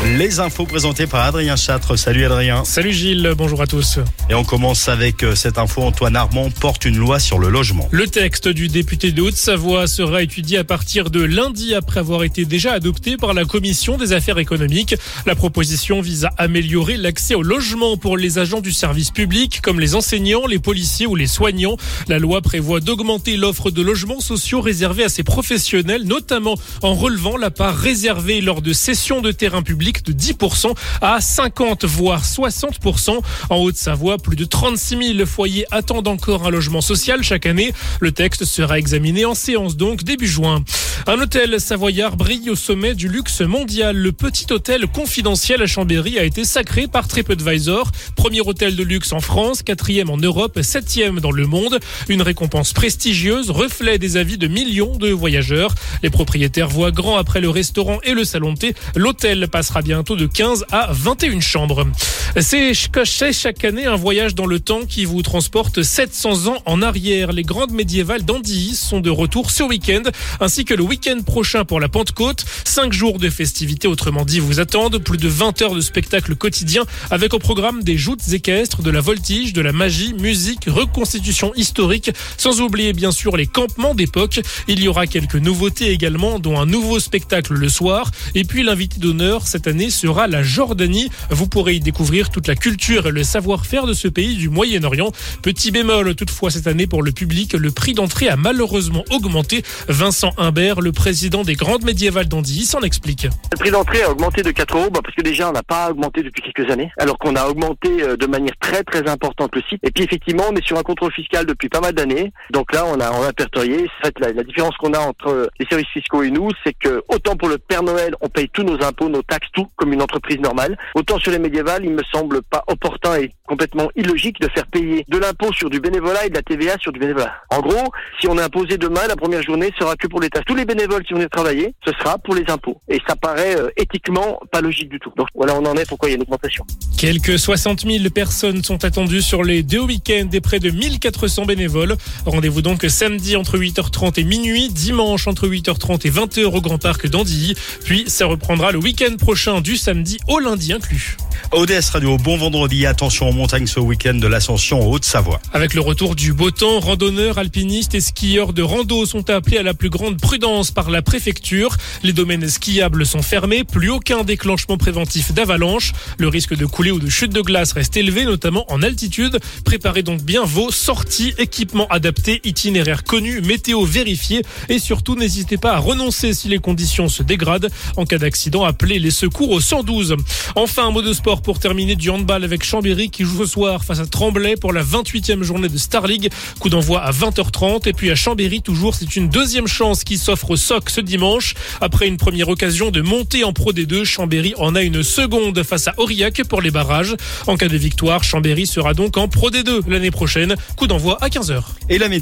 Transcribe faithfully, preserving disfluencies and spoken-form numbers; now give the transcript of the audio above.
Les infos présentées par Adrien Châtre. Salut Adrien. Salut Gilles, bonjour à tous. Et on commence avec cette info. Antoine Armand porte une loi sur le logement. Le texte du député de Haute-Savoie sera étudié à partir de lundi après avoir été déjà adopté par la Commission des affaires économiques. La proposition vise à améliorer l'accès au logement pour les agents du service public comme les enseignants, les policiers ou les soignants. La loi prévoit d'augmenter l'offre de logements sociaux réservés à ces professionnels, notamment en relevant la part réservée lors de cessions de terrain public de dix pour cent à cinquante voire soixante pour cent. En Haute-Savoie, plus de trente-six mille foyers attendent encore un logement social chaque année. Le texte sera examiné en séance donc début juin. Un hôtel savoyard brille au sommet du luxe mondial. Le petit hôtel confidentiel à Chambéry a été sacré par TripAdvisor. Premier hôtel de luxe en France, quatrième en Europe, septième dans le monde. Une récompense prestigieuse, reflet des avis de millions de voyageurs. Les propriétaires voient grand après le restaurant et le salon de thé. L'hôtel passera bientôt de quinze à vingt et une chambres. C'est chaque année un voyage dans le temps qui vous transporte sept cents ans en arrière. Les grandes médiévales d'Andilly sont de retour ce week-end, ainsi que le week-end prochain pour la Pentecôte. Cinq jours de festivités, autrement dit, vous attendent. Plus de vingt heures de spectacle quotidien avec au programme des joutes équestres, de la voltige, de la magie, musique, reconstitution historique, sans oublier bien sûr les campements d'époque. Il y aura quelques nouveautés également, dont un nouveau spectacle le soir. Et puis l'invité d'honneur cette année sera la Jordanie. Vous pourrez y découvrir toute la culture et le savoir-faire de ce pays du Moyen-Orient. Petit bémol toutefois cette année pour le public, le prix d'entrée a malheureusement augmenté. Vincent Humbert, le président des grandes médiévales d'Andilly, s'en explique. Le prix d'entrée a augmenté de quatre euros bah parce que déjà on n'a pas augmenté depuis quelques années, alors qu'on a augmenté de manière très très importante le site. Et puis effectivement on est sur un contrôle fiscal depuis pas mal d'années, donc là on a, on a répertorié. En fait, la, la différence qu'on a entre les services fiscaux et nous, c'est que autant pour le Père Noël on paye tous nos impôts, nos taxes, tout comme une entreprise normale, autant sur les médiévales il me semble pas opportun et complètement illogique de faire payer de l'impôt sur du bénévolat et de la T V A sur du bénévolat. En gros, si on est imposé demain, la première journée sera que pour les taxes. Tous les bénévoles qui vont travailler, ce sera pour les impôts. Et ça paraît euh, éthiquement pas logique du tout. Donc voilà, on en est pourquoi il y a une augmentation. Quelques soixante mille personnes sont attendues sur les deux week-ends et près de mille quatre cents bénévoles. Rendez-vous donc samedi entre huit heures trente et minuit, dimanche entre huit heures trente et vingt heures au Grand Parc d'Andilly. Puis ça reprendra le week-end prochain du samedi au lundi inclus. O D S Radio, bon vendredi. Attention aux montagnes ce week-end de l'Ascension en Haute-Savoie. Avec le retour du beau temps, randonneurs, alpinistes et skieurs de rando sont appelés à la plus grande prudence par la préfecture. Les domaines skiables sont fermés, plus aucun déclenchement préventif d'avalanche. Le risque de coulée ou de chute de glace reste élevé, notamment en altitude. Préparez donc bien vos sorties, équipements adaptés, itinéraires connus, météo vérifié et surtout n'hésitez pas à renoncer si les conditions se dégradent. En cas d'accident, appelez les secours au cent douze. Enfin, un mot de sport pour terminer, du handball avec Chambéry qui joue ce soir face à Tremblay pour la vingt-huitième journée de Star League. Coup d'envoi à vingt heures trente. Et puis à Chambéry, toujours, c'est une deuxième chance qui s'offre au S O C ce dimanche. Après une première occasion de monter en Pro D deux, Chambéry en a une seconde face à Aurillac pour les barrages. En cas de victoire, Chambéry sera donc en Pro D deux l'année prochaine. Coup d'envoi à quinze heures. Et la